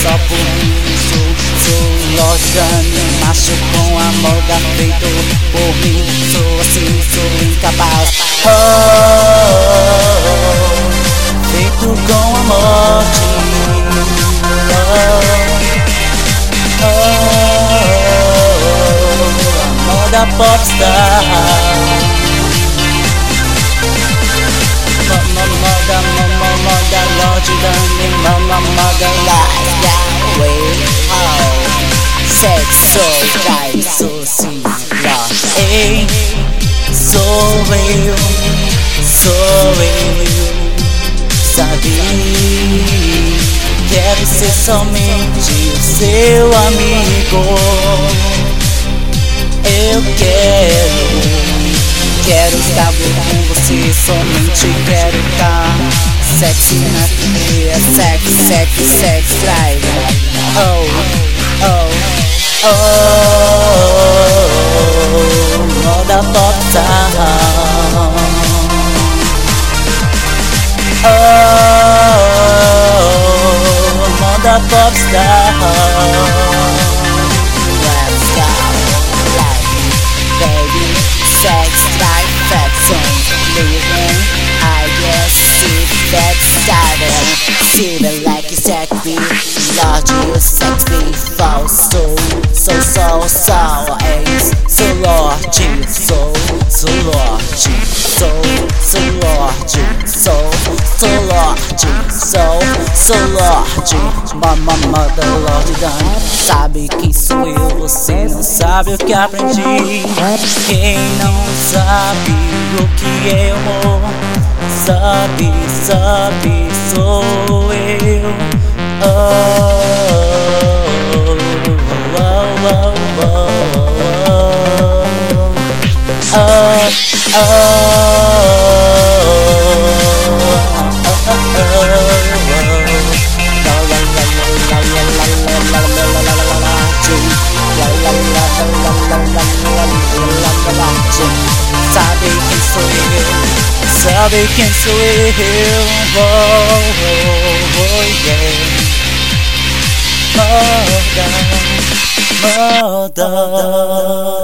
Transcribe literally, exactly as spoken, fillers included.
só por mim. Sou, sou Lorde, macho com amor da feito por mim. Sou assim, sou incapaz. Oh, oh, oh, feito com amor de mim. Oh, oh, oh, amor da popstar. Moda, moda, Lorde Dani, mama, moda, life, yeah, way, oh, sex, soul, drive, so sim, Lorde, ei, sou eu, sou eu, sabe, quero ser somente o seu amigo, eu quero. Quero estar com você, somente quero estar sexy na trilha, sex, sex, sex, drive. Oh, oh, oh, moda popstar. Oh, moda popstar. Let's go, like, baby, sex. Living, I guess, see that started. See the like you sexy, Lorde, you sexy, fall so, so, so, so, ace, so Lorde, so, so Lorde, so, so Lorde, so, so Lorde, so, so Lorde, mama, mother, Lorde Dani. Sabe que sou eu, você não sabe o que aprendi. Quem não sabe o que é amor, sabe, sabe, sou eu. Oh, oh, oh, oh, oh, oh, sabe quem sou eu, sabe quem sou eu, oh, oh, oh, yeah. Moda, moda.